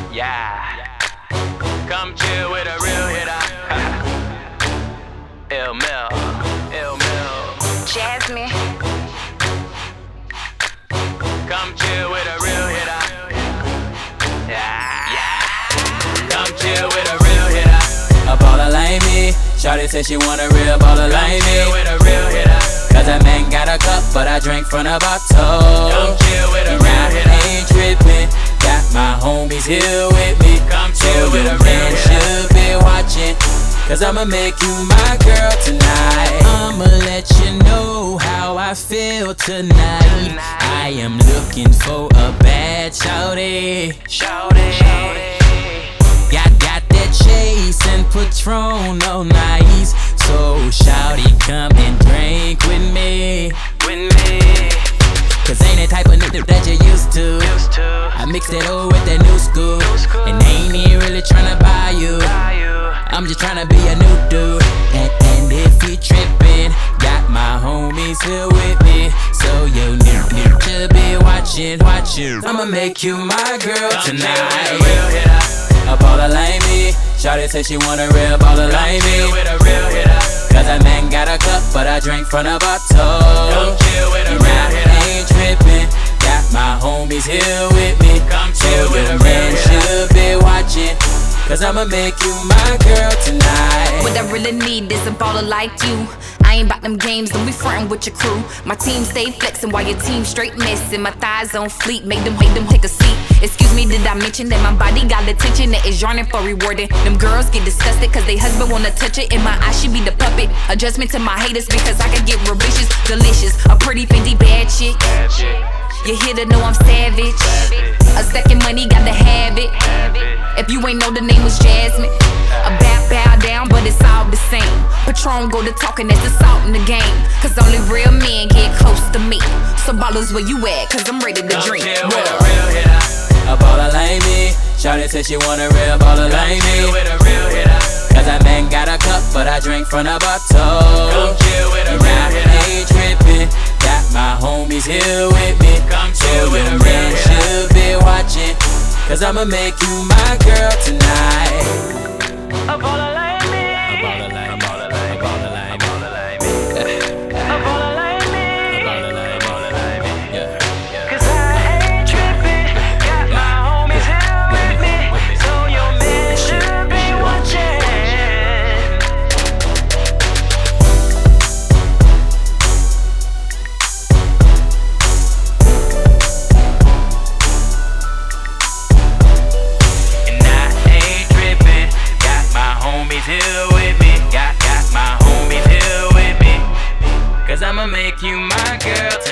Yeah. Come chill with a real hitter. Ill Mill. Jasmine. Come chill with a real hitter. Yeah. Come chill with a real hitter. A baller like me. Shawty said she want a real baller like me. Chill with a real hitter. Cause a man got a cup, but I drink from the bottle. Come chill with a real Now I hitter. ain't trippin'. Got my homies here with me. Come So chill with your a real man hitter. should be watching. Cause I'ma make you my girl tonight. I'ma let you know how I feel tonight. I am looking for a bad shawty. Got that Chase and Patron on nice. So shawty, come and drink with me. Cause ain't the type of nigga that you used to. I mixed it old with that new school. And ain't even really tryna buy you. I'm just tryna be a new dude. And if you trippin', got my homies here with me. So you need to be watching. I'ma make you my girl tonight. A baller like me. Shawty said she want a real baller like me. Cause a man got a cup, but I drink from the bottle. Now I ain't trippin'. Got my homies here with me. So your man should be watching. Cause I'ma make you my girl tonight. What I really need is a baller like you. I ain't bout them games, don't be frontin' with your crew. My team stay flexin' while your team straight missin'. My thighs on fleek, make them take a seat. Excuse me, did I mention that my body got attention that is yearning for rewarding? Them girls get disgusted cause they husband wanna touch it. In my eyes, she be the puppet. Adjustment to my haters because I can get vicious, delicious. A pretty Fendi bad chick. You here to know I'm savage. A second money, gotta have it. If you ain't know, the name was Jasmine. A bow down, but it's all the same. Patron go to talking, that's the salt in the game. Cause only real men get close to me. So ballers, where you at? Cause I'm ready to drink. A baller like me. Shawty said she want a real baller like me. Cause a man got a cup, but I drink from the bottle. Now I ain't trippin'. Got my homies here with me. So your man should be watching. Cause I'ma make you my girl tonight. A baller like me. Cause I ain't trippin'. Got my homies here with me. So your man should be watching. And I ain't trippin'. Got my homies here with me. Got my homies here with me. Cause I'ma make you my girl tonight.